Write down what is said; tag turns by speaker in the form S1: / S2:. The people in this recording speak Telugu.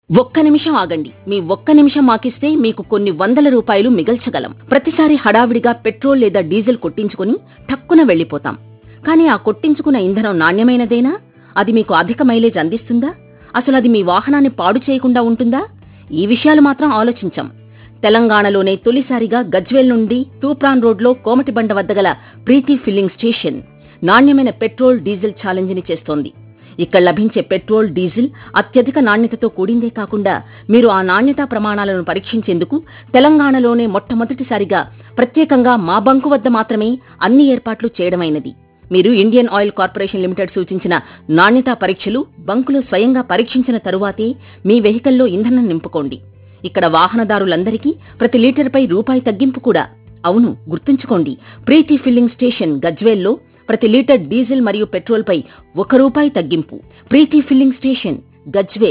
S1: ఒక్క నిమిషం ఆగండి. మీ ఒక్క నిమిషం మాకిస్తే మీకు కొన్ని వందల రూపాయలు మిగల్చగలం. ప్రతిసారి హడావిడిగా పెట్రోల్ లేదా డీజిల్ కొట్టించుకుని ఠక్కున వెళ్లిపోతాం. కానీ ఆ కొట్టించుకున్న ఇంధనం నాణ్యమైనదేనా? అది మీకు అధిక మైలేజ్ అందిస్తుందా? అసలు అది మీ వాహనాన్ని పాడు చేయకుండా ఉంటుందా? ఈ విషయాలు మాత్రం ఆలోచించాం. తెలంగాణలోనే తొలిసారిగా గజ్వేల్ నుండి తూప్రాన్ రోడ్లో కోమటిబండ వద్ద గల ప్రీతి ఫిల్లింగ్ స్టేషన్ నాణ్యమైన పెట్రోల్ డీజిల్ ఛాలెంజ్ని చేస్తోంది. ఇక్కడ లభించే పెట్రోల్ డీజిల్ అత్యధిక నాణ్యతతో కూడిందే కాకుండా మీరు ఆ నాణ్యతా ప్రమాణాలను పరీక్షించేందుకు తెలంగాణలోనే మొట్టమొదటిసారిగా ప్రత్యేకంగా మా బంకు వద్ద మాత్రమే అన్ని ఏర్పాట్లు చేయడమైనది. మీరు ఇండియన్ ఆయిల్ కార్పొరేషన్ లిమిటెడ్ సూచించిన నాణ్యతా పరీక్షలు బంకులో స్వయంగా పరీక్షించిన తరువాతే మీ వెహికల్లో ఇంధనం నింపుకోండి. ఇక్కడ వాహనదారులందరికీ ప్రతి లీటర్పై రూపాయి తగ్గింపు కూడా. అవును, గుర్తుంచుకోండి, ప్రీతి ఫిల్లింగ్ స్టేషన్ గజ్వేల్లో ప్రతి లీటర్ డీజిల్ మరియు పెట్రోల్పై ₹1 తగ్గింపు. Preethi filling station Gajwel.